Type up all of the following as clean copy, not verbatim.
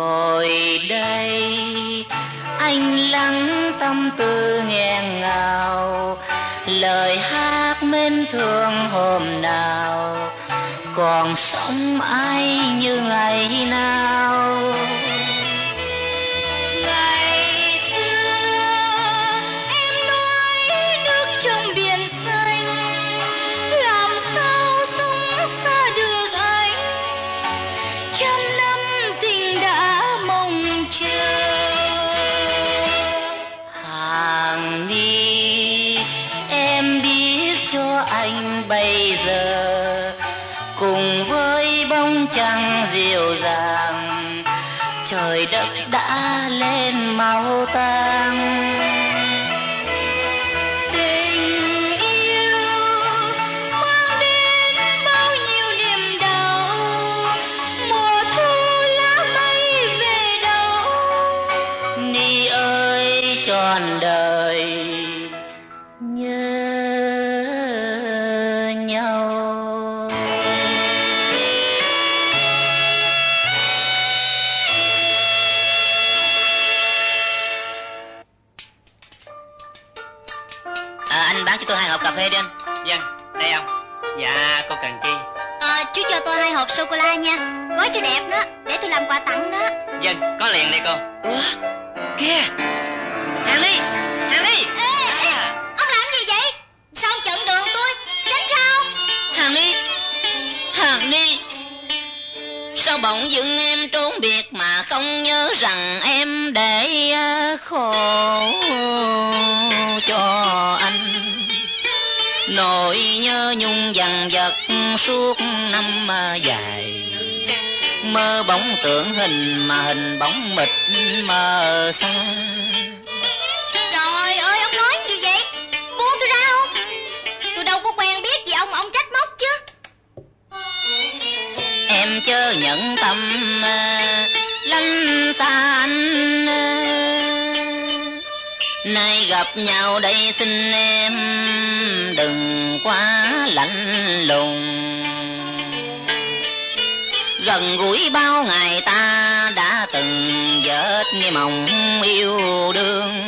ngồi đây anh lắng tâm tư nghẹn ngào, lời hát mến thương hôm nào còn sống ai như ngày nào. Ngày xưa em nói nước trong biển xanh, làm sao sống xa được anh, trăm năm tình đã mong chờ. Hàng Ni, em biết cho anh bây giờ cùng với bóng trăng dịu dàng, trời đất đã lên màu tang. Tình yêu mang đến bao nhiêu niềm đau, mùa thu lá mây về đâu. Ni ơi trọn đời nhớ nhau. Anh bán cho tôi 2 hộp cà phê đi anh. Vâng, đây ông. Dạ, cô cần chi? Chú cho tôi 2 hộp sô-cô-la nha, gói cho đẹp đó, để tôi làm quà tặng đó. Vâng, có liền đây cô. Ủa, kìa, Hàng Ni, Hàng Ni. Ê, ông làm gì vậy? Sao ông chặn đường tôi? Tránh sao? Hàng Ni, Hàng Ni, sao bỗng dưng em trốn biệt mà không nhớ rằng em để khổ cho anh. Nỗi nhớ nhung dằn vặt suốt năm dài, mơ bóng tưởng hình mà hình bóng mịt mờ xa. Trời ơi, ông nói gì vậy? Buông tôi ra không? Tôi đâu có quen biết gì ông mà ông trách móc chứ. Em chớ nhận tâm lánh xa anh, nay gặp nhau đây xin em đừng quá lạnh lùng. Gần gũi bao ngày ta đã từng vết nghe mộng yêu đương,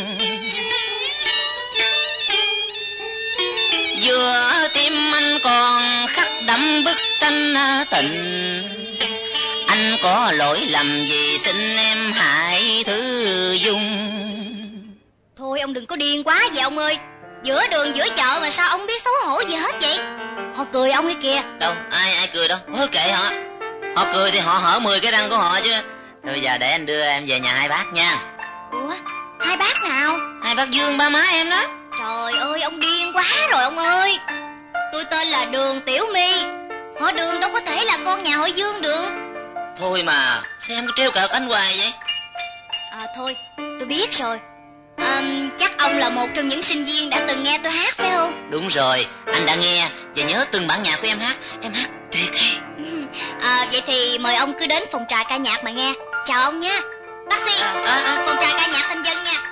giữa tim anh còn khắc đậm bức tranh tình. Anh có lỗi lầm gì xin em hãy thứ dung. Thôi ông đừng có điên quá vậy ông ơi. Giữa đường giữa chợ mà sao ông biết xấu hổ gì hết vậy? Họ cười ông ấy kìa. Đâu, ai cười đâu, thôi kệ họ. Họ cười thì họ hở 10 cái răng của họ chứ. Thôi giờ để anh đưa em về nhà hai bác nha. Ủa, hai bác nào? Hai bác Dương ba má em đó. Trời ơi, ông điên quá rồi ông ơi. Tôi tên là Đường Tiểu My. Họ Đường đâu có thể là con nhà họ Dương được. Thôi mà, sao em cứ trêu cợt anh hoài vậy? Thôi, tôi biết rồi. Chắc ông là một trong những sinh viên đã từng nghe tôi hát phải không? Đúng rồi, anh đã nghe và nhớ từng bản nhạc của em hát tuyệt hay. Vậy thì mời ông cứ đến phòng trà ca nhạc mà nghe. Chào ông nha. Taxi, phòng trà ca nhạc Thanh Dân nha.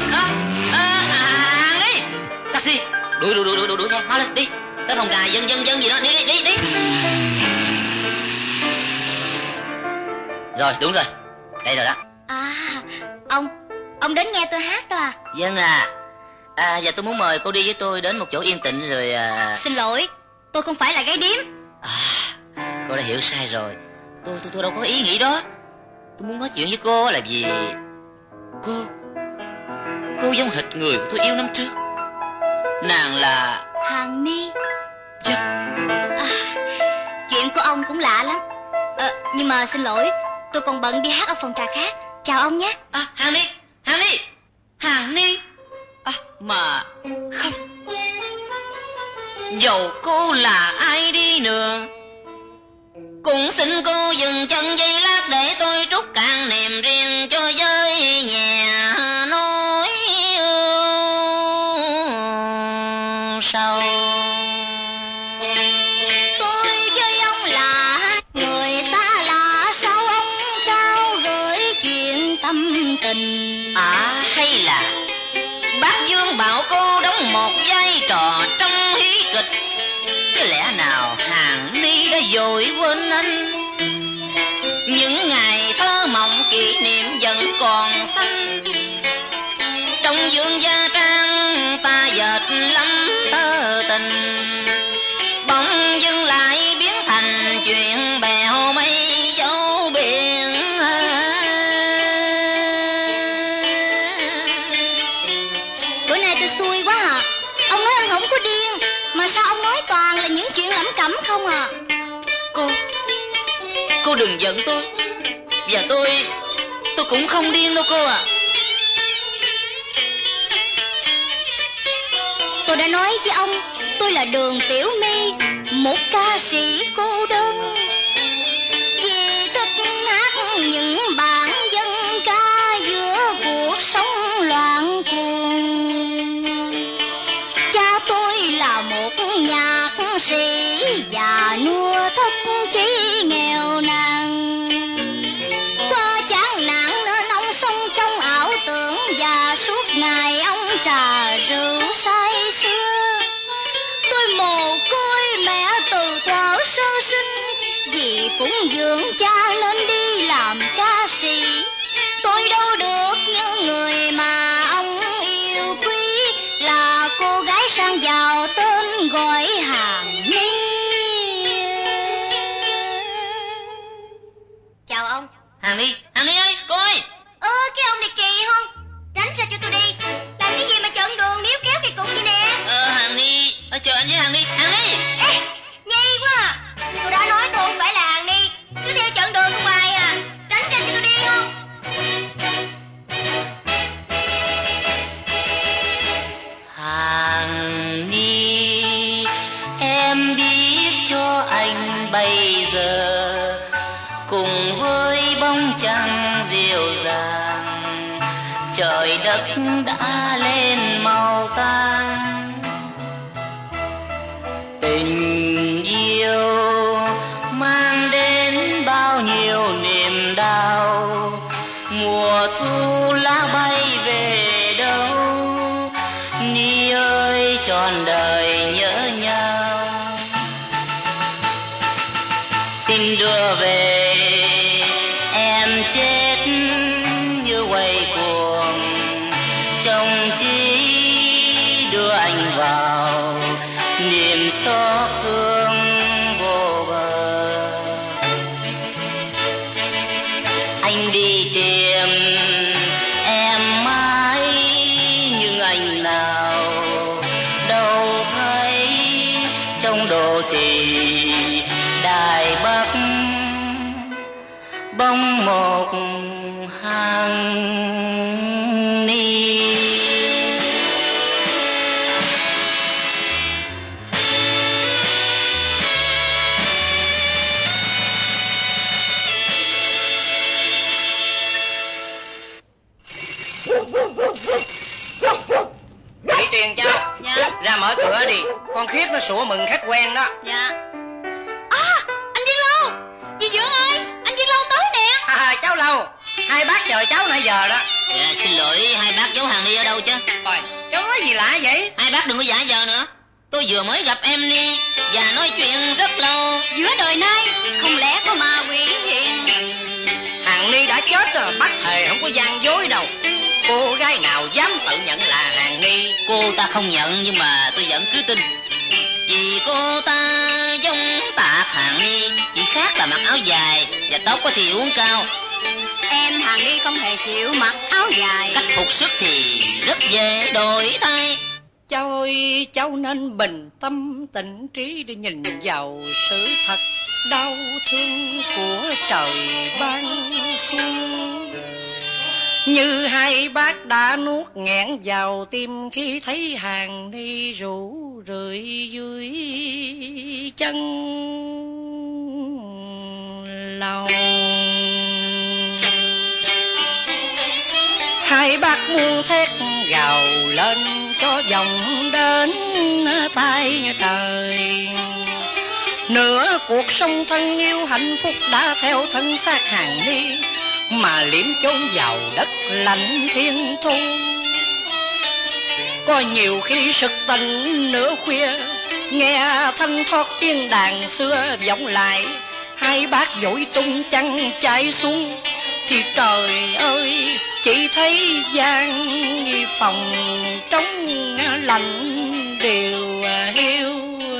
Hàng đi. Taxi, đuổi theo, mau lên đi. Tới phòng trà dân gì đó, đi. Rồi, đúng rồi. Đây rồi đó. Ông đến nghe tôi hát đó à? Vâng và tôi muốn mời cô đi với tôi đến một chỗ yên tĩnh rồi. Xin lỗi, tôi không phải là gái điếm. Cô đã hiểu sai rồi. Tôi đâu có ý nghĩ đó. Tôi muốn nói chuyện với cô là vì cô giống hệt người của tôi yêu năm trước. Nàng là Hàng Ni. Dạ. Chuyện của ông cũng lạ lắm. Nhưng mà xin lỗi, tôi còn bận đi hát ở phòng trà khác. Chào ông nhé. Hàng Ni. Mà không, dầu cô là ai đi nữa cũng xin cô dừng chân giây lát để tôi trút cạn niềm riêng cho với nhà nói sau. Tôi với ông là hai người xa lạ, sao ông trao gửi chuyện tâm tình? Hay là bác Dương bảo cô đóng một vai trò trong hí kịch, chứ lẽ nào Hàng Ni đã vội quên anh những ngày thơ mộng kỷ cẩm không à. Cô đừng giận tôi. Và tôi cũng không điên đâu cô à. Tôi đã nói với ông, tôi là Đường Tiểu My, một ca sĩ cô đơn. Vì thích hát những bản dân ca giữa cuộc sống loạn cuồng. Cha tôi là một nhạc sĩ già nua thất chí nghèo nàn. Qua chán nản nên ông sống trong ảo tưởng và suốt ngày ông trà rượu say sưa. Tôi mồ côi mẹ từ thuở sơ sinh, vì phụng dưỡng cha nên đi làm ca sĩ. Tôi đâu được như người mà ông yêu quý, là cô gái sang giàu tên gọi Hàn Ni. Chào ông. Hàn Ni ơi, cô ơi. Cái ông này kỳ không? Tránh ra cho tôi đi. Làm cái gì mà chọn đường níu kéo kỳ cục vậy nè? Hàn Ni, chờ anh với Hàn Ni. Hàn Ni. Ê, nhây quá à. Tôi đã nói tôi không phải là Hàn Ni, cứ theo chọn đường của hoài à. Tránh ra cho tôi đi không? Hàn Ni, em biết cho anh bây giờ cùng với bóng trăng dịu dàng, trời đất đã lên màu cam. Tình yêu mang đến bao nhiêu niềm đau, mùa thu lá bay về đâu. Ni ơi, trọn đời nhớ nhau. Tình đưa về em chết như quay cuồng, chồng chỉ đưa anh vào niềm xót thương vô bờ. Anh đi tìm em mãi nhưng anh nào đâu thấy trong đồ thị Đài Bắc bóng một Hàn Ni. Mỹ Tuyền cháu. Dạ. Ra mở cửa đi, con Khiết nó sủa mừng khách quen đó. Dạ. Anh Viên Lâu. Dì Dưỡng ơi, anh Viên Lâu tới nè. Cháu Lâu, hai bác chờ cháu nãy giờ đó. Dạ, xin lỗi, hai bác giấu Hàn Ni ở đâu chứ? Coi, cháu nói gì lạ vậy? Hai bác đừng có giả vờ nữa. Tôi vừa mới gặp em Ni và nói chuyện rất lâu. Giữa đời nay không lẽ có ma quỷ hiện? Hàn Ni đã chết rồi, bác thề không có gian dối đâu. Cô gái nào dám tự nhận là Hàn Ni? Cô ta không nhận nhưng mà tôi vẫn cứ tin, vì cô ta giống Tạc Hàn Ni, chỉ khác là mặc áo dài và tóc thì uốn cao. Em Hàn Ni không hề chịu mặc áo dài. Cách phục sức thì rất dễ đổi thay. Cháu ơi, cháu nên bình tâm tĩnh trí để nhìn vào sự thật đau thương của trời ban xuân. Như hai bác đã nuốt nghẹn vào tim khi thấy Hàn Ni rủ rượi dưới chân lòng. Hai bác muốn thét gào lên cho vọng đến tay trời. Nửa cuộc sống thân yêu hạnh phúc đã theo thân xác Hàn Ni mà liếm chôn vào đất lạnh thiên thu. Có nhiều khi sực tỉnh nửa khuya, nghe thanh thoát tiếng đàn xưa vọng lại. Hai bác vội tung chăn chạy xuống thì trời ơi, chỉ thấy gian phòng trống lạnh đều hiu.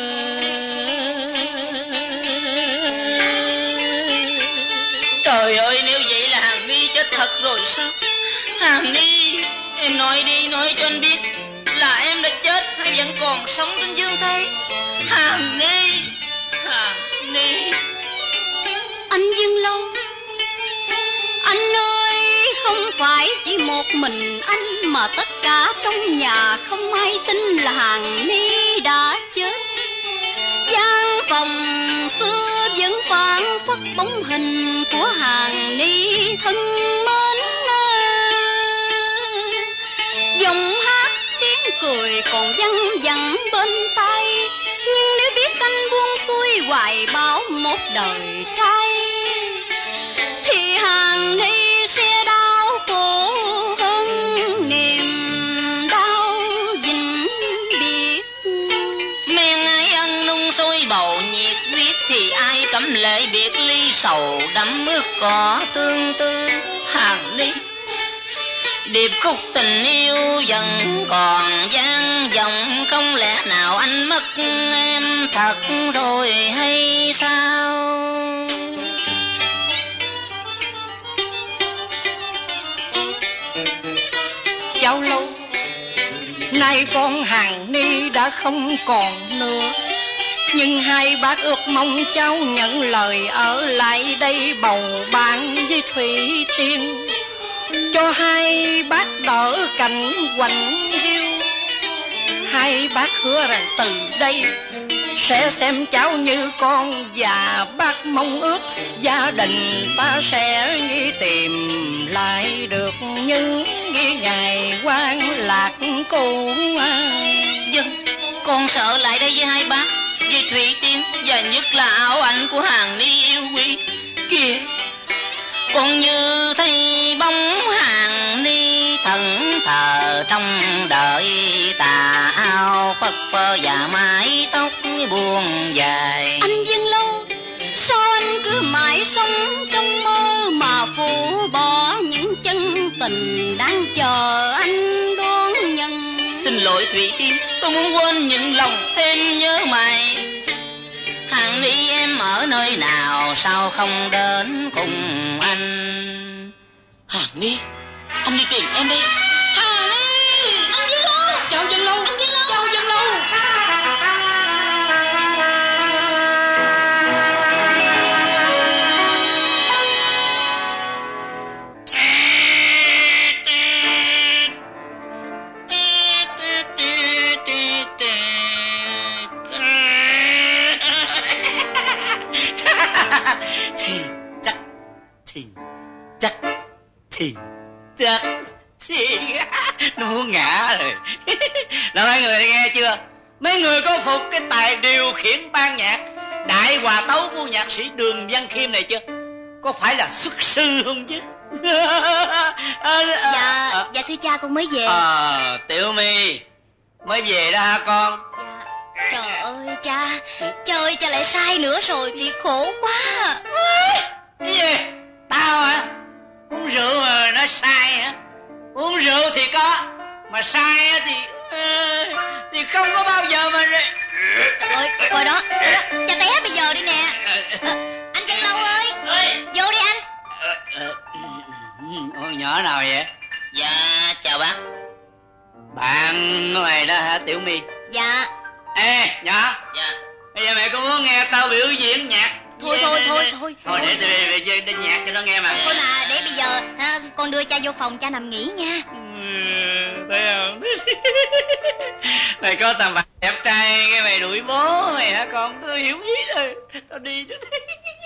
Trời ơi, nếu vậy là Hàn Ni chết thật rồi sao? Hàn Ni, em nói đi, nói cho anh biết là em đã chết hay vẫn còn sống trên dương thế. Hàn Ni. Hằng Ni. Anh Dương Lâu, anh ơi, không phải chỉ một mình anh mà tất cả trong nhà không ai tin là Hằng Ni đã chết. Gian phòng xưa vẫn phản phất bóng hình của Hằng Ni thân mến. Giọng hát tiếng cười còn văng vẳng bên tai, nhưng nếu biết anh buông xuôi hoài bão một đời trai thì Hằng Ni sẽ đau khổ hơn niềm đau vĩnh biệt. Men ai ăn nung sôi bầu nhiệt huyết thì ai cấm lệ biệt ly, sầu đắm ướt cỏ tương tư. Hằng Ni, điệp khúc tình yêu vẫn còn vang vọng, không lẽ nào anh mất em thật rồi hay sao? Cháu Lâu, nay con Hằng Ni đã không còn nữa, nhưng hai bác ước mong cháu nhận lời ở lại đây bầu bạn với Thủy Tiên, cho hai bác đỡ cảnh quạnh hiu. Hai bác hứa rằng từ đây sẽ xem cháu như con, và bác mong ước gia đình ta sẽ nghĩ tìm lại được những ngày quan lạc cũ. Vâng, con sợ lại đây với hai bác, với Thủy Tiên, và nhất là áo ảnh của Hằng Ni yêu quý. Kìa, con như thấy bóng Hằng Ni thần thờ trong đợi tà áo phất phơ và mái tóc buông dài. Anh Dương Lâu, sao anh cứ mãi sống trong mơ mà phủ bỏ những chân tình đang chờ anh đón nhận? Xin lỗi Thủy Tiên, tôi muốn quên những lòng thêm nhớ mày. Hằng Ni em ở nơi nào, sao không đến cùng anh? Hằng Ni, anh đi tìm em đi. Hằng Ni, anh Dương Lâu, Cháu Dương Lâu, cháu Dương Lâu. Nó muốn ngã rồi. Là mấy người nghe chưa? Mấy người có phục cái tài điều khiển ban nhạc đại hòa tấu của nhạc sĩ Đường Văn Khiêm này chưa? Có phải là xuất sư không chứ? Dạ thưa cha, con mới về. Tiểu My mới về đó hả con? Dạ. Trời ơi cha, trời cha lại sai nữa rồi thì khổ quá. Cái gì? Tao hả? Uống rượu mà nó sai hả? Uống rượu thì có, mà sai thì không có bao giờ mà. Trời ơi, coi đó, cha té bây giờ đi nè. Anh Văn Lâu ơi, vô đi anh. Con nhỏ nào vậy? Dạ chào bác. Bạn ngoài đó hả Tiểu My? Dạ. Ê nhỏ. Dạ. Bây giờ mày có muốn nghe tao biểu diễn nhạc? Thôi Thôi để tôi về chơi đánh nhạc cho nó nghe mà. Thôi mà để bây giờ con đưa cha vô phòng cha nằm nghỉ nha. Thấy không? Mày có thằng bạn đẹp trai cái mày đuổi bố mày hả con? Tôi hiểu ý rồi. Tao đi cho thấy.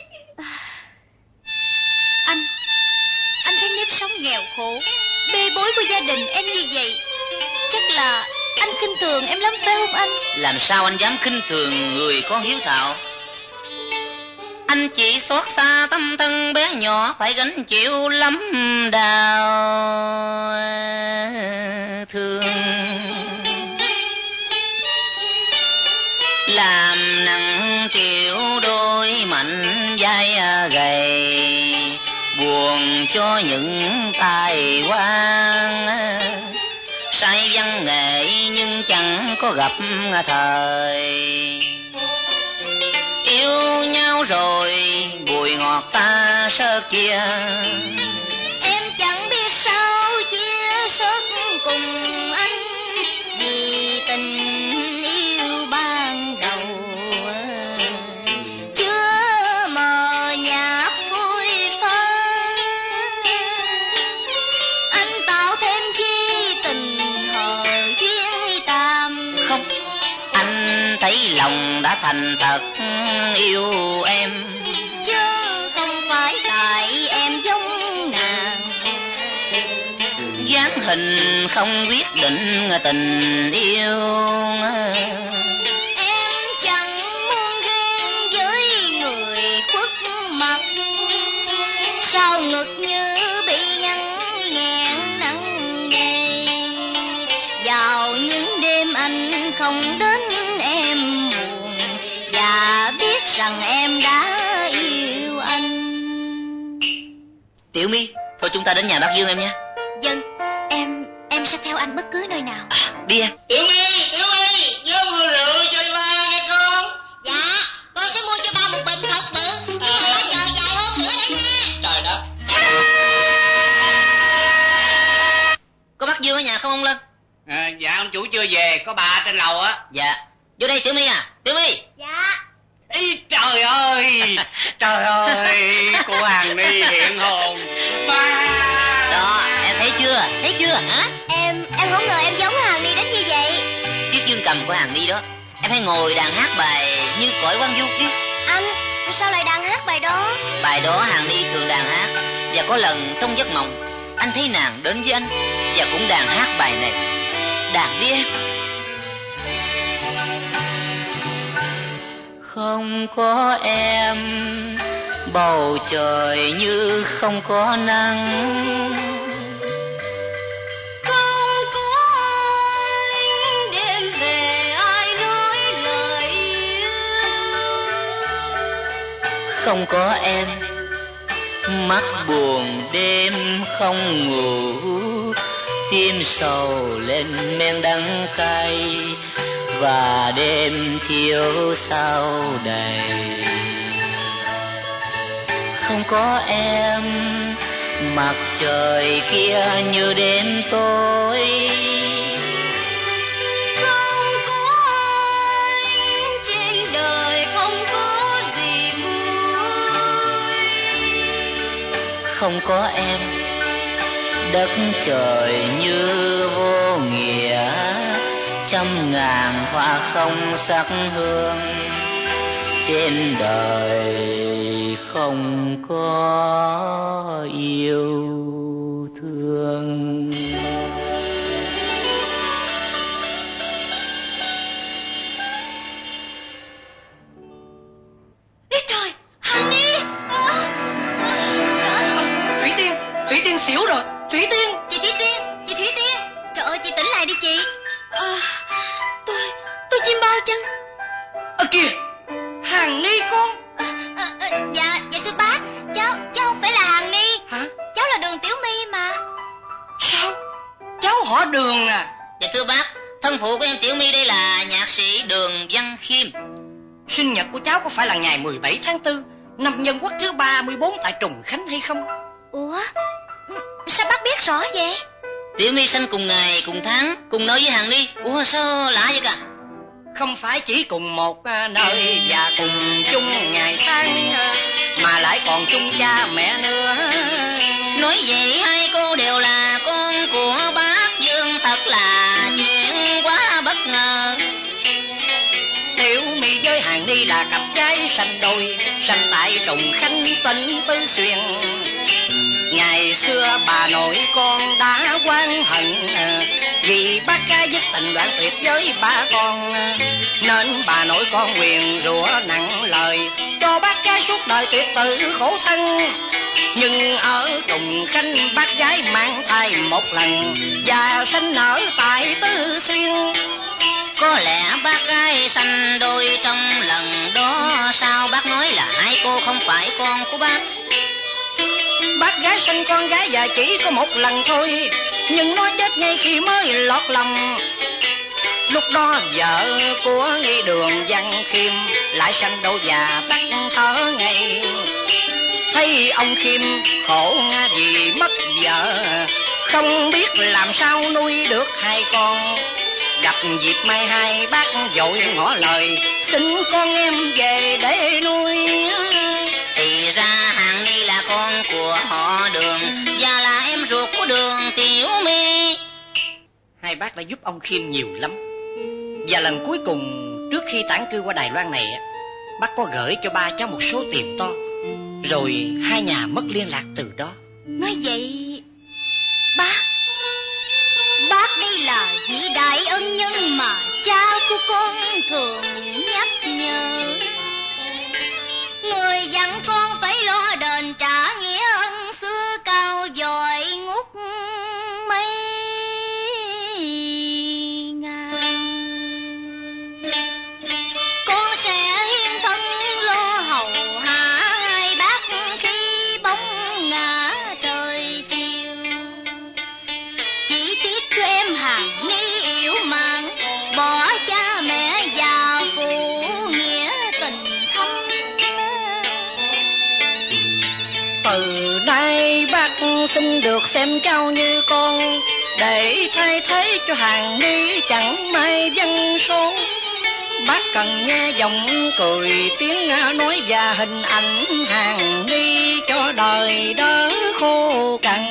Anh thấy nếp sống nghèo khổ, bê bối của gia đình em như vậy, chắc là anh khinh thường em lắm phải không anh? Làm sao anh dám khinh thường người con hiếu thảo? Anh chỉ xót xa tâm thân bé nhỏ phải gánh chịu lắm đau thương. Làm nặng triệu đôi mạnh vai gầy, buồn cho những tài quan say văn nghệ nhưng chẳng có gặp thời. Yêu nhau rồi bùi ngọt ta sơ kia, em chẳng biết sao chia sớt cùng anh, vì tình yêu ban đầu đã thành thật yêu em, chứ không phải tại em giống nàng. dáng hình không quyết định tình yêu. Em chẳng muốn ghen với người khuất mặt, sao ngực như bị nhăn nghẹn nặng nề. Vào những đêm anh không đến em buồn, và biết rằng em đã yêu anh. Tiểu My, thôi chúng ta đến nhà bác Dương em nha. Vâng, em sẽ theo anh bất cứ nơi nào. Đi em. Tiểu My, nhớ mua rượu cho ba nghe con. Dạ, con sẽ mua cho ba một bình thật bự, nhưng mà ba chờ vài hôm nữa đấy nha. Trời đất. Có bác Dương ở nhà không ông Lân? Dạ ông chủ chưa về, có bà trên lầu á. Dạ. Vô đây Tiểu My à. Tiểu My. Dạ. Ý trời ơi, trời ơi, cô Hằng Ni hiện hồn. Ba. Đó, em thấy chưa? Thấy chưa hả? Em không ngờ em giống Hằng Ni đến như vậy. Chiếc dương cầm của Hằng Ni đó. Em hãy ngồi đàn hát bài Như Cõi Quang Du đi. Anh, sao lại đàn hát bài đó? Bài đó Hằng Ni thường đàn hát. Và có lần trong giấc mộng anh thấy nàng đến với anh và cũng đàn hát bài này. Đàn đi em. Không có em, bầu trời như không có nắng. Không có anh, đêm về ai nói lời yêu. Không có em, mắt buồn đêm không ngủ, tim sầu lên men đắng cay, và đêm thiếu sao đầy. Không có em, mặt trời kia như đêm tối. Không có anh, trên đời không có gì vui. Không có em, đất trời như vô nghĩa, trăm ngàn hoa không sắc hương, trên đời không có yêu thương. Ý trời, Hằng Ni! Trời! Thủy Tiên xỉu rồi. Thủy Tiên. Chị Thủy Tiên! Trời ơi, chị tỉnh lại đi chị. Tôi chim bao chân. Kìa, Hằng Ni con. Dạ thưa bác, cháu không phải là Hằng Ni. Hả? Cháu là Đường Tiểu My mà. Sao? Cháu họ Đường à? Dạ thưa bác, thân phụ của em Tiểu My đây là nhạc sĩ Đường Văn Khiêm. Sinh nhật của cháu có phải là ngày 17 tháng 4 năm Nhân Quốc thứ 34 tại Trùng Khánh hay không? Ủa, sao bác biết rõ vậy? Tiểu My sinh cùng ngày cùng tháng cùng nói với Hằng Ni. Ủa sao lạ vậy cả? Không phải chỉ cùng một nơi và cùng chung ngày tháng, mà lại còn chung cha mẹ nữa. Nói vậy hai cô đều là con của bác Dương, thật là chuyện quá bất ngờ. Tiểu My với Hằng Ni là cặp gái sanh đôi, sanh tại Trùng Khánh tỉnh Tứ Xuyên. Ngày xưa bà nội con đã oán hận, vì bác gái dứt tình đoạn tuyệt với ba con, nên bà nội con nguyền rủa nặng lời cho bác gái suốt đời tuyệt tự khổ thân. Nhưng ở Trùng Khánh bác gái mang thai một lần và sinh nở tại Tứ Xuyên. Có lẽ bác gái sanh đôi trong lần đó. Sao bác nói là hai cô không phải con của bác? Bác gái sinh con gái và chỉ có một lần thôi, nhưng nó chết ngay khi mới lọt lòng. Lúc đó vợ của nghi Đường Văn Khiêm lại sanh đôi và tắt thở ngay. Thấy ông Khiêm khổ vì mất vợ, không biết làm sao nuôi được hai con. Gặp dịp mai hai bác vội ngỏ lời xin con em về để nuôi. Thì ra Hằng Ni là con của họ Đường và là em ruột của Đường Tiểu My. Hai bác đã giúp ông Khiêm nhiều lắm, và lần cuối cùng trước khi tản cư qua Đài Loan này, bác có gửi cho ba cháu một số tiền to, rồi hai nhà mất liên lạc từ đó. Nói vậy bác đây là vị đại ân nhân mà cha của con thường nhắc nhở. Người dặn con phải lo đền trả nghĩa ân xưa cao dòi ngút mấy ngàn. Con sẽ hiến thân lo hầu hạ hai bác khi bóng ngã trời chiều. Chỉ tiếc cho em hàng ni yếu mạng, bỏ cha mẹ già phụ nghĩa tình thâm. Từ nay bác xin được xem cháu như con, để thay thế cho hàng ni chẳng may văn số. Bác cần nghe giọng cười tiếng nói và hình ảnh hàng ni cho đời đỡ khô cằn.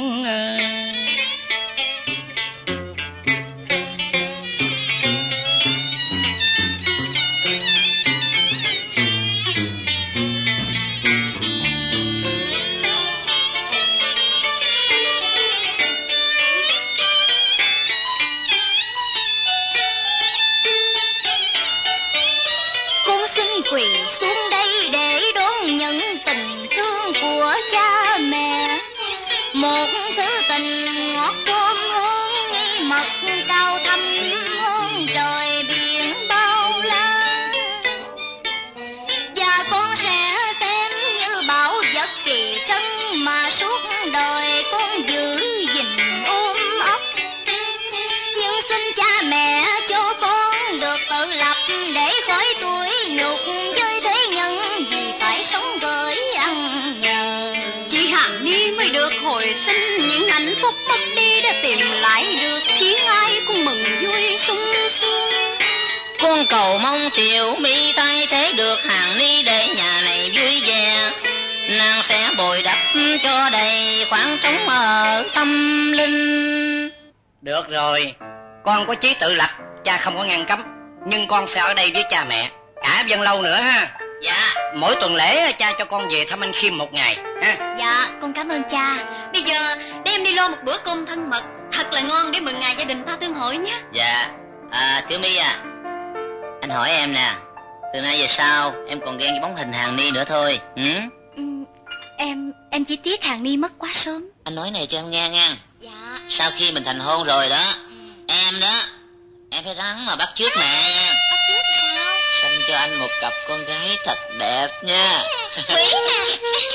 Quỳ xuống đây để đón nhận tình thương của cha mẹ, một thứ tình ngọt thơm hương nghi mật cao thâm hơn trời biển bao la. Và con sẽ xem như bảo vật kỳ trân mà suốt đời con giữ gìn ôm ấp. Nhưng xin cha mẹ cho con được tự lập để khỏi tuổi nhục với thế nhân, vì phải sống gửi ăn nhờ. Chị Hằng Ni mới được hồi sinh, những hạnh phúc mất đi đã tìm lại được, khiến ai cũng mừng vui sung sướng. Con cầu mong Tiểu My thay thế được Hàng Ni để nhà này vui vẻ. Nàng sẽ bồi đắp cho đầy khoảng trống ở tâm linh. Được rồi, con có chí tự lập, cha không có ngăn cấm, nhưng con phải ở đây với cha mẹ cả Vân Lâu nữa ha. Dạ. Mỗi tuần lễ cha cho con về thăm anh Khiêm một ngày ha. Dạ, con cảm ơn cha. Bây giờ đem đi lo một bữa cơm thân mật thật là ngon để mừng ngày gia đình ta tương hội nhé. Dạ. Tiểu My à, anh hỏi em nè, từ nay về sau em còn ghen với bóng hình Hàng Ni nữa thôi. Em chỉ tiếc Hàng Ni mất quá sớm. Anh nói này cho em nghe nha. Dạ. Sau khi mình thành hôn rồi đó, em phải ráng mà bắt chước mẹ nha. Bắt chước thì sao? Sanh cho anh một cặp con gái thật đẹp nha. Quỷ nè.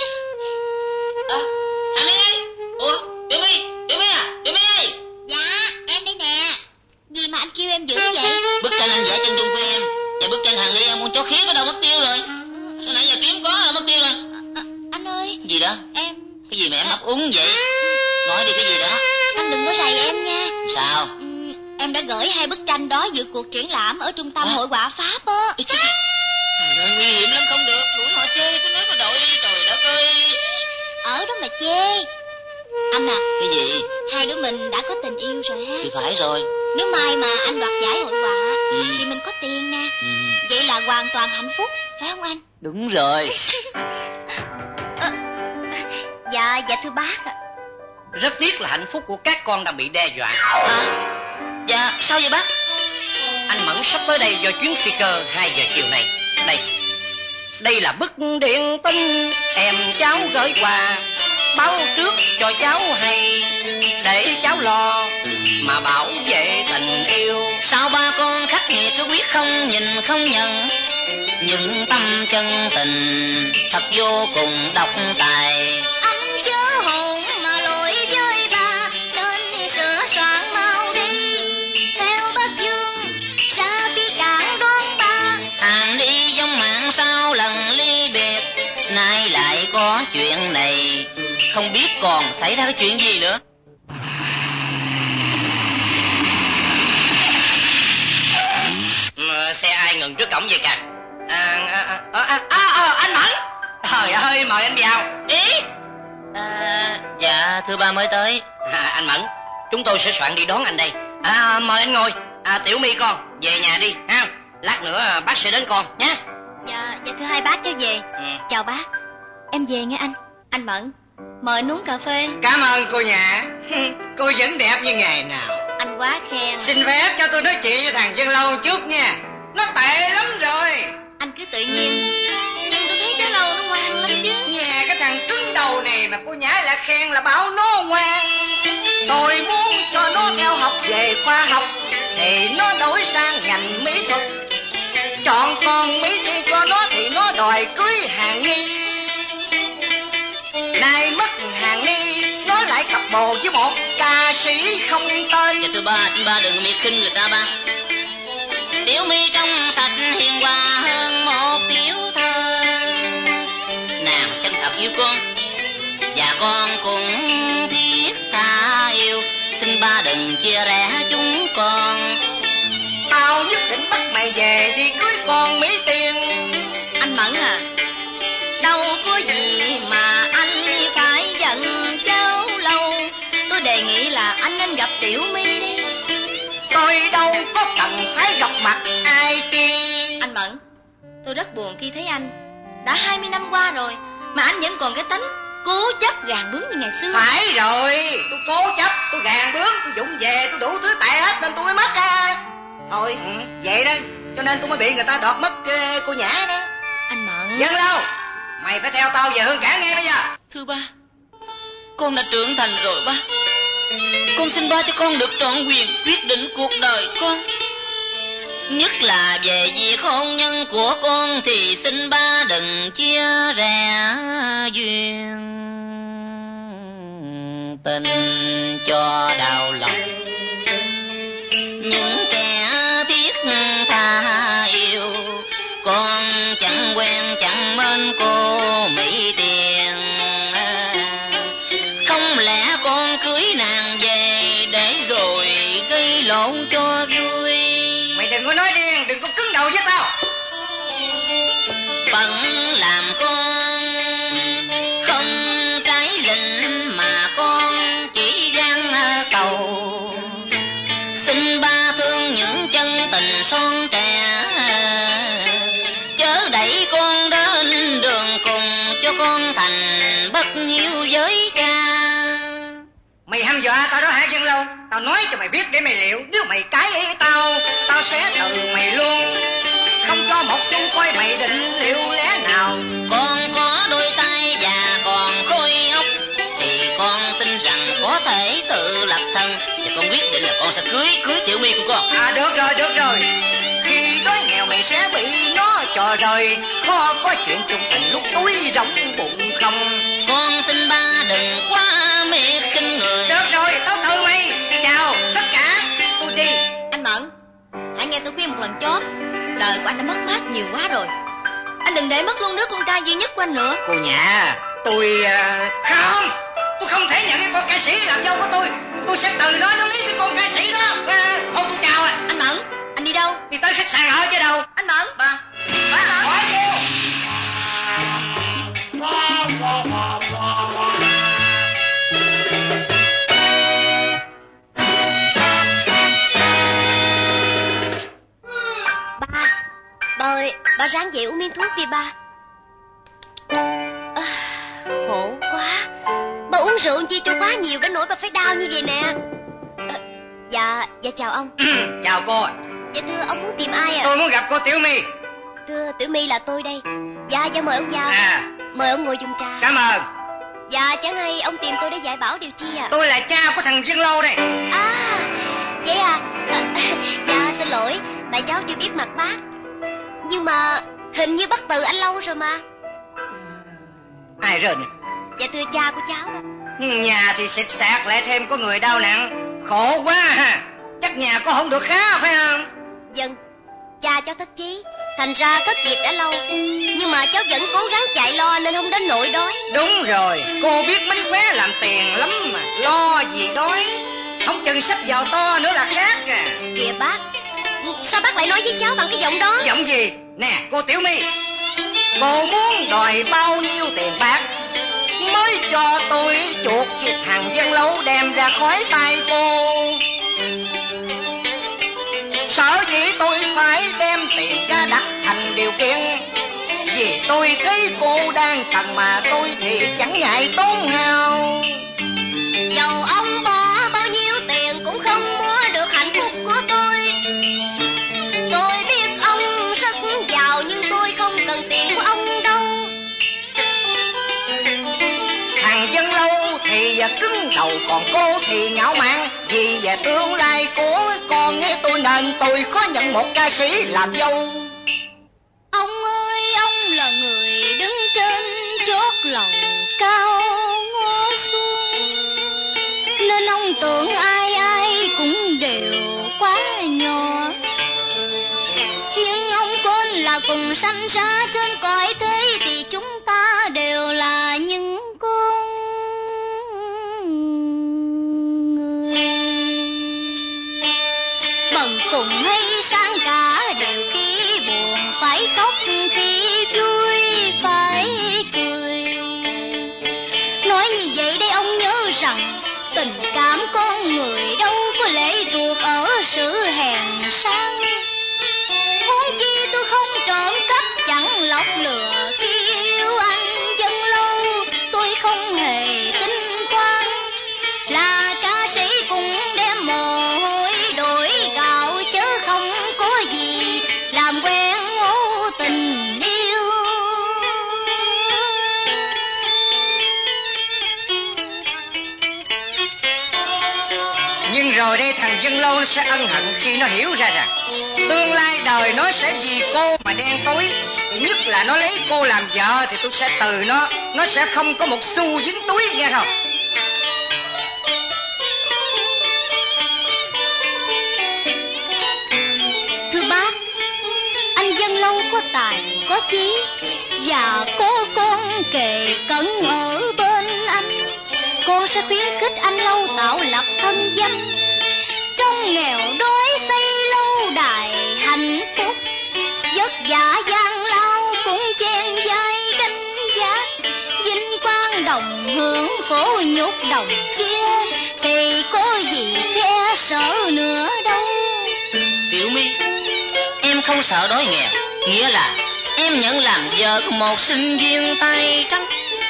Hàng Ni, ủa, Tiểu My à, Tiểu My ơi. Dạ, em đây nè. Gì mà anh kêu em dữ vậy? Bức tranh anh vẽ chân dung của em và bức tranh Hàng Ni em muốn chó khiếc ở đâu mất tiêu rồi? Sao nãy giờ kiếm có là mất tiêu rồi? Anh ơi. Gì đó? Em. Cái gì mà em ấp úng vậy? Nói đi cái gì đó. Anh đừng có rầy em nha. Sao? Em đã gửi 2 bức tranh đó dự cuộc triển lãm ở trung tâm hội họa Pháp á. Trời ơi, nguy hiểm lắm, không được. Đuổi họ chê, tôi nói có đội, trời đất ơi. Ở đó mà chê. Anh à. Cái gì? 2 đứa mình đã có tình yêu rồi ha. Thì phải rồi. Nếu mai mà anh đoạt giải hội họa thì mình có tiền nè. Vậy là hoàn toàn hạnh phúc, phải không anh? Đúng rồi. Dạ thưa bác ạ. Rất tiếc là hạnh phúc của các con đã bị đe dọa. Dạ, sao vậy bác? Anh Mẫn sắp tới đây do chuyến phi cơ 2 giờ chiều này. Đây là bức điện tin em cháu gửi quà, báo trước cho cháu hay để cháu lo mà bảo vệ tình yêu. Sao ba con khắc nghiệt cứ quyết không nhìn không nhận, những tâm chân tình thật vô cùng độc tài. Anh chớ hồn mà lỗi với ba, nên sửa soạn mau đi theo Bắc Dương ra phi cảng đón ta. Hàng đi giống mạng sau lần ly biệt, nay lại có chuyện này, không biết còn xảy ra cái chuyện gì nữa. Xe ai ngừng trước cổng vậy kìa? Anh Mẫn. Trời ơi, mời anh vào. Ý? Dạ thưa ba mới tới. Anh Mẫn, chúng tôi sẽ soạn đi đón anh đây. Mời anh ngồi. Tiểu My con về nhà đi ha. Lát nữa bác sẽ đến con nhé. Dạ thưa hai bác, cháu về. Chào bác. Em về nghe anh. Anh Mẫn, mời anh uống cà phê. Cảm ơn cô Nhã. Cô vẫn đẹp như ngày nào. Anh quá khen. Xin phép cho tôi nói chuyện với thằng Dân Lâu chút nha. Nó tệ lắm rồi. Anh cứ tự nhiên. Nhưng tôi thấy cháu Lâu nó ngoan lắm chứ. Nhà cái thằng cứng đầu này mà cô Nhã lại khen là bảo nó ngoan. Tôi muốn cho nó theo học về khoa học thì nó đổi sang ngành mỹ thuật. Chọn con Mỹ Thi cho nó thì nó đòi cưới Hàn Ni. Nay mất Hàn Ni, nó lại cặp bồ với một ca sĩ không tên. Dạ thưa ba, xin ba đừng miệt khinh người ta ba. Tiểu My trong sạch hiền hòa hơn một tiểu thơ. Nàng chân thật yêu con và con cũng thiết tha yêu. Xin ba đừng chia rẽ chúng con. Tao nhất định bắt mày về đi cưới con Mỹ Tiên. Anh Mẫn à, đâu có gì mà anh phải giận cháu Lâu. Tôi đề nghị là anh nên gặp Tiểu My đi. Tôi đâu có cần phải gặp mặt ai chi. Anh Mẫn, tôi rất buồn khi thấy anh. Đã 20 năm qua rồi mà anh vẫn còn cái tánh cố chấp gàn bướng như ngày xưa. Phải rồi, tôi cố chấp, tôi gàn bướng, tôi vụng về, tôi đủ thứ tệ hết nên tôi mới mất à. Thôi, vậy đó, cho nên tôi mới bị người ta đoạt mất cô Nhã đó. Anh Mẫn. Dân Lâu, mày phải theo tao về Hương Cảng nghe bây giờ. Thưa ba, con đã trưởng thành rồi ba. Con xin ba cho con được trọn quyền quyết định cuộc đời con. Nhất là về việc hôn nhân của con thì xin ba đừng chia rẽ duyên tình cho đau lòng. Những kẻ thiết tha yêu con chẳng quen chẳng mến cô Mỹ Tiền. Không lẽ con cưới nàng về để rồi gây lộn cho vui. Mày đừng có nói điên, đừng có cứng đầu với tao. Phận làm con không trái lệnh mà con chỉ gian cầu. Xin ba thương những chân tình son trẻ, chớ đẩy con đến đường cùng cho con thành bất hiếu với cha. Mày hăm dọa tao đó hả Dân Lâu? Tao nói cho mày biết để mày liệu. Nếu mày cãi ý tao, tao sẽ từ mày luôn. Không cho một xu coi mày định liệu lẽ nào. Con có đôi tay và còn khối óc thì con tin rằng có thể tự lập thân. Và con quyết định là con sẽ cưới Tiểu My của con. À được rồi. Khi đói nghèo mày sẽ bị nó trò rời. Khó có chuyện chung tình lúc túi rỗng bụng không. Con xin ba đừng quá miệt khinh người. Được rồi, tao tự mày. Chào tất cả, tôi đi. Anh Mẫn, hãy nghe tôi khuyên một lần chót. Đời của anh đã mất mát nhiều quá rồi. Anh đừng để mất luôn đứa con trai duy nhất của anh nữa. Cô Nhã, tôi... Không, tôi không thể nhận cái con ca sĩ làm dâu của tôi. Tôi sẽ từ nó lấy cái con ca sĩ đó. Thôi tôi chào à. Anh Mẫn, anh đi đâu? Đi tới khách sạn ở chứ đâu. Anh Mẫn. Ba. Hỏi cô. Ba ráng dậy uống miếng thuốc đi ba. Khổ quá. Ba uống rượu chi cho quá nhiều đến nỗi ba phải đau như vậy nè. Dạ chào ông. Chào cô. Dạ thưa ông muốn tìm ai ạ? Tôi muốn gặp cô Tiểu My. Thưa Tiểu My là tôi đây. Dạ mời ông vào. Mời ông ngồi dùng trà. Cảm ơn. Dạ chẳng hay ông tìm tôi để dạy bảo điều chi à? Tôi là cha của thằng Dân Lâu đây. À vậy à. Dạ xin lỗi, tại cháu chưa biết mặt bác. Nhưng mà hình như bắt từ anh Lâu rồi mà. Ai rên? Dạ thưa cha của cháu đó. Nhà thì xịt sạc lại thêm có người đau nặng. Khổ quá ha. Chắc nhà có không được khá phải không? Vâng, cha cháu thất chí, thành ra thất nghiệp đã lâu. Nhưng mà cháu vẫn cố gắng chạy lo nên không đến nỗi đói. Đúng rồi, cô biết mánh khóe làm tiền lắm mà. Lo gì đói. Không chừng sắp vào to nữa là khác à. Kìa bác, sao bác lại nói với cháu bằng cái giọng đó? Giọng gì? Nè cô Tiểu My, cô muốn đòi bao nhiêu tiền bạc mới cho tôi chuột với thằng Dân Lâu đem ra khỏi tay cô? Sợ gì tôi phải đem tiền làm điều kiện. Vì tôi thấy cô đang cần mà tôi thì chẳng ngại tốn hao. Dầu ông bỏ bao nhiêu tiền cũng không mua được hạnh phúc của tôi. Tôi biết ông rất giàu nhưng tôi không cần tiền của ông đâu. Thằng Dân Lâu thì cứng đầu, còn cô thì ngạo mạn. Vì về tương lai của con nghe tôi nên tôi khó nhận một ca sĩ làm dâu. Ông ơi, ông là người đứng trên chót lầu cao ngó xuống, nên ông tưởng ai ai cũng đều quá nhỏ. Nhưng ông quên là cùng sanh ra trên cõi thế thì chúng ta đều là những con người. Bần cùng hay sang cả đều khi buồn phải khóc, khi vui phải cười. Nói như vậy đây ông nhớ rằng tình cảm con người đâu có lệ thuộc ở sự hèn sang. Huống chi tôi không trộm cắp chẳng lọc lừa khi yêu anh Dân Lâu. Tôi không hề tin quan là ca sĩ cũng đem mồ hôi đổi gạo, chứ không có gì làm quen ngố tình yêu. Nhưng rồi đây thằng Dân Lâu nó sẽ ân hận khi nó hiểu ra rằng tương lai đời nó sẽ vì cô mà đen tối. Nhất là nó lấy cô làm vợ thì tôi sẽ từ nó sẽ không có một xu dính túi, nghe không? Thưa bác, anh Dân Lâu có tài, có chí và có con kề cận ở bên anh. Con sẽ khuyến khích anh Lâu tạo lập thân danh, trong nghèo đói xây lâu đài hạnh phúc. Vất vả gian lao cũng chen vai gánh vác, vinh quang đồng hưởng khổ nhục đồng chia, thì có gì phe sợ nữa đâu. Tiểu My, em không sợ đói nghèo, nghĩa là em nhận làm vợ của một sinh viên tay trắng.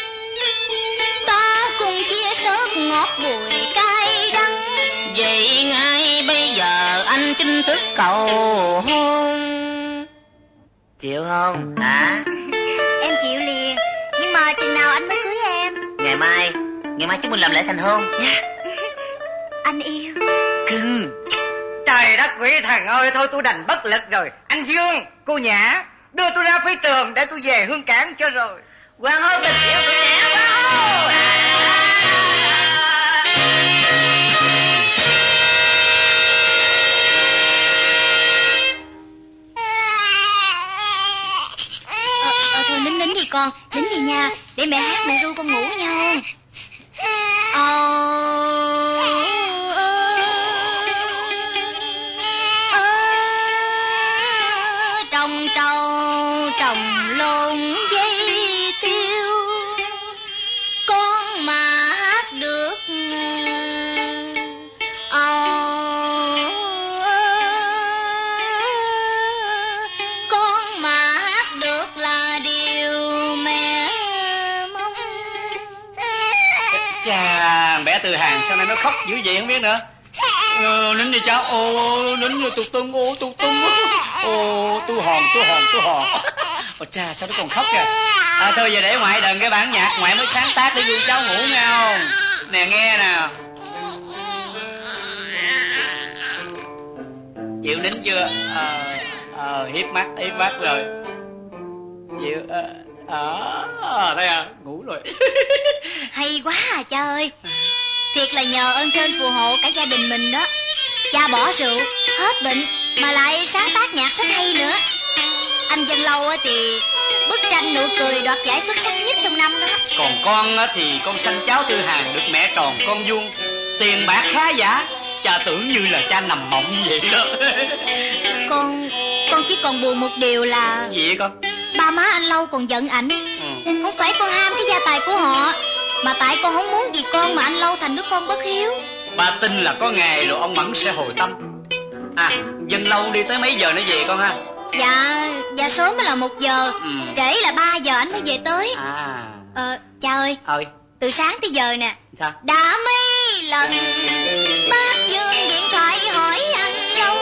Ta cùng chia sớt ngọt bùi cay đắng. Vậy ngay bây giờ anh chính thức cầu hôn, chịu không hả? Em chịu liền, nhưng mà chừng nào anh mới cưới em? Ngày mai chúng mình làm lễ thành hôn nha. Anh yêu. Cưng. Trời đất quỷ thần ơi, thôi tôi đành bất lực rồi. Anh Dương, cô Nhã, đưa tôi ra phía trường để tôi về Hương Cảng cho rồi. Hoàng hôn tình yêu tôi nhé, hoàng hôn. Thôi nín đi con, nín đi nha, để mẹ hát mẹ ru con ngủ nha. Trồng trầu trồng lộn dây tiêu, con mà hát được con mà hát được là điều mẹ mong. Chà, bé Từ Hàng sao nay nó khóc dữ vậy không biết nữa. Nín đi cháu. Nín như tụt tung. Tu hòn. Ồ chà, sao nó còn khóc kìa. Thôi giờ để ngoại đần cái bản nhạc ngoại mới sáng tác để vui cháu ngủ nghe không. Nè nghe nè. Chịu nín chưa? Hiếp mắt rồi. Chịu. Thấy à, ngủ rồi. Hay quá à cha ơi. Thiệt là nhờ ơn trên phù hộ cả gia đình mình đó. Cha bỏ rượu, hết bệnh mà lại sáng tác nhạc rất hay nữa. Anh Dân Lâu thì bức tranh nụ cười đoạt giải xuất sắc nhất trong năm đó. Còn con thì con sanh cháu Tư Hàng được mẹ tròn con vuông, tiền bạc khá giả. Cha tưởng như là cha nằm mộng như vậy đó. Con chỉ còn buồn một điều là gì vậy con? ba má anh Lâu còn giận ảnh. Không phải con ham cái gia tài của họ, mà tại con không muốn vì con mà anh Lâu thành đứa con bất hiếu. Ba tin là có ngày rồi ông Mẫn sẽ hồi tâm. Dân Lâu đi tới mấy giờ nữa về con ha? Dạ sớm mới là 1 giờ, trễ là 3 giờ anh mới về tới. Cha ơi, từ sáng tới giờ nè, sao? đã mấy lần bác Dương điện thoại hỏi anh đâu.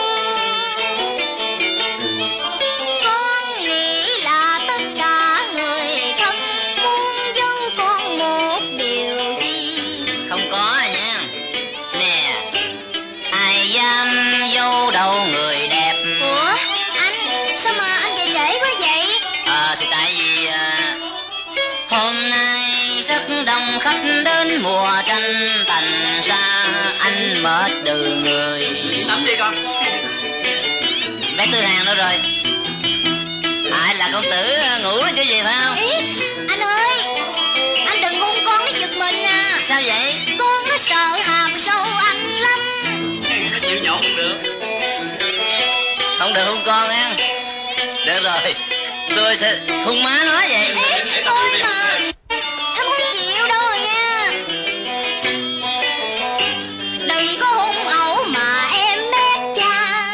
Con nghĩ là tất cả người thân muốn giấu con một điều gì. Không có nha. Nè, ai dám giấu đâu người đẹp. Ủa, anh, sao mà anh về trễ quá vậy? Thì tại vì hôm nay rất đông khách đến mùa tranh, thành ra anh mệt đừ người. Tắm đi con. Bé Tư Hàng đâu rồi? Là công tử ngủ đó chứ gì phải không? Ý, anh ơi, anh đừng hôn con nó giật mình à. Sao vậy? Con nó sợ hàm sâu anh lắm. Nó chịu nhộn không được. Không được hôn con á. Được rồi, tôi sẽ hôn má nó vậy. Ê, thôi mà, em không chịu đâu rồi nha. Đừng có hôn ẩu mà em mét cha.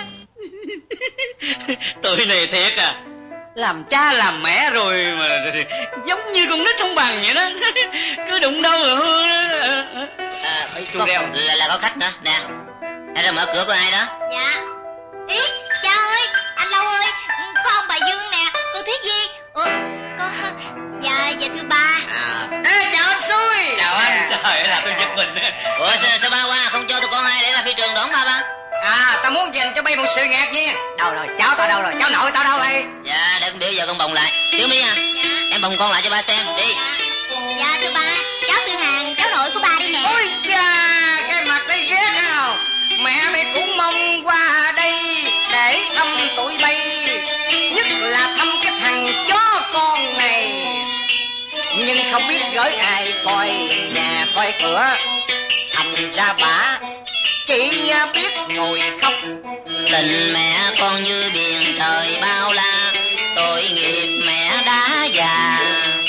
Tụi này thiệt à, làm cha làm mẹ rồi mà giống như con nít không bằng vậy đó. Cứ đụng đâu rồi hương đó. Là có khách nữa nè. Em ra mở cửa của ai đó? Dạ. Ý, cha ơi, anh Lâu ơi, có ông bà Dương nè, cô Thuyết Nhi. Có... Dạ thưa ba. Chào anh Xui. Chào anh. Trời ơi, là tôi giật mình. Ủa sao ba qua không cho tụi con hai để ra phi trường đón ba? Tao muốn dành cho bay một sự ngạc nhiên. Đâu rồi, cháu tao đâu rồi, cháu nội tao đâu rồi? Dạ, để con biểu giờ con bồng lại. Tiểu My à, em bồng con lại cho ba xem, đi. Dạ thưa ba, cháu Tư Hàng, cháu nội của ba đi nè. Ôi cha, cái mặt đây ghét nào. Mẹ mày cũng mong qua đây để thăm tụi bay, nhất là thăm cái thằng chó con này. Nhưng không biết gửi ai coi nhà coi cửa, thành ra bà chỉ biết ngồi khóc. Tình mẹ con như biển trời bao la, tội nghiệp mẹ đã già.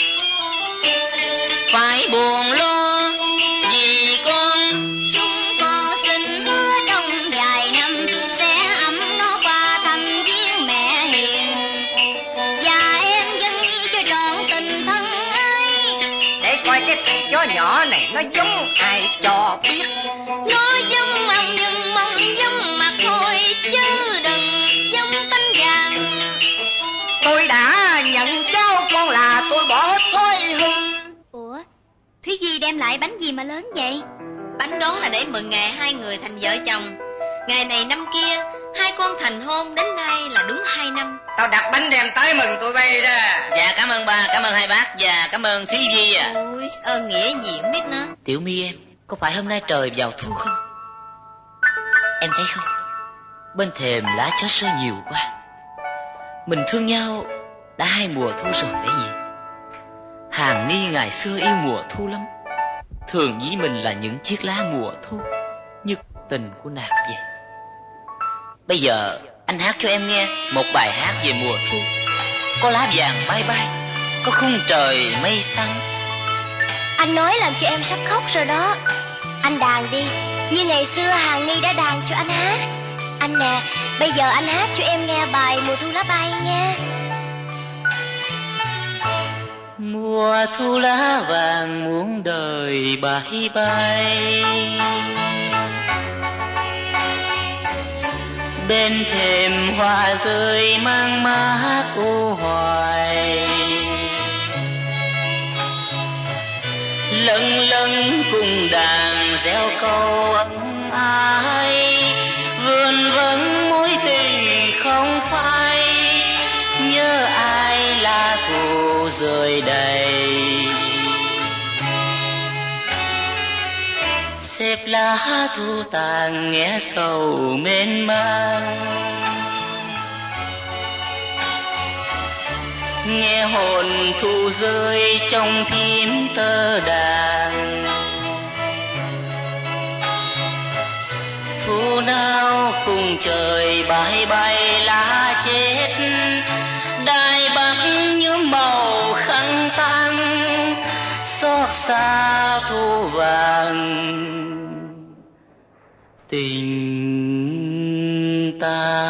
Phải buồn lo vì con. Chúng con xin hứa trong vài năm sẽ ấm nó qua thăm viếng mẹ hiền, và em dâng đi cho trọn tình thân ấy. Để coi cái thằng chó nhỏ này nó giống ai cho biết. Nó giống ăn nhưng mong giống mặt thôi, chứ đừng giống tánh vàng. Tôi đã nhận cháu con là tôi bỏ hết thói hư. Ủa, Thúy Duy đem lại bánh gì mà lớn vậy? Bánh đó là để mừng ngày hai người thành vợ chồng. Ngày này năm kia, hai con thành hôn, đến nay là đúng 2 năm. Tao đặt bánh đem tới mừng tụi bay đó. Dạ cảm ơn ba, cảm ơn hai bác và cảm ơn Thúy Duy à. Ôi, ơn nghĩa gì không biết nữa. Tiểu My em, có phải hôm nay trời vào thu không? Em thấy không? Bên thềm lá chó sơ nhiều quá. Mình thương nhau đã 2 mùa thu rồi đấy nhỉ. Hàng Ni ngày xưa yêu mùa thu lắm. Thường với mình là những chiếc lá mùa thu, như tình của nàng vậy. Bây giờ anh hát cho em nghe một bài hát về mùa thu. Có lá vàng bay bay, có khung trời mây xanh. Anh nói làm cho em sắp khóc rồi đó. Anh đàn đi, như ngày xưa Hàng Ni đã đàn cho anh hát. Anh nè, bây giờ anh hát cho em nghe bài Mùa thu lá bay nghe. Mùa thu lá vàng muôn đời bay bay, bên thềm hoa rơi mang mát u hoài. Lân lân cùng đàn reo câu ân ái, vươn vấn mối tình không phai. Nhớ ai là thu rơi đầy, xếp lá thu tàn nghe sầu mênh mang. Nghe hồn thu rơi trong phím tơ đàn. Thu nào cùng trời bay bay lá chết, đài bắc nhuốm màu khăn tang. Xót xa thu vàng tình ta.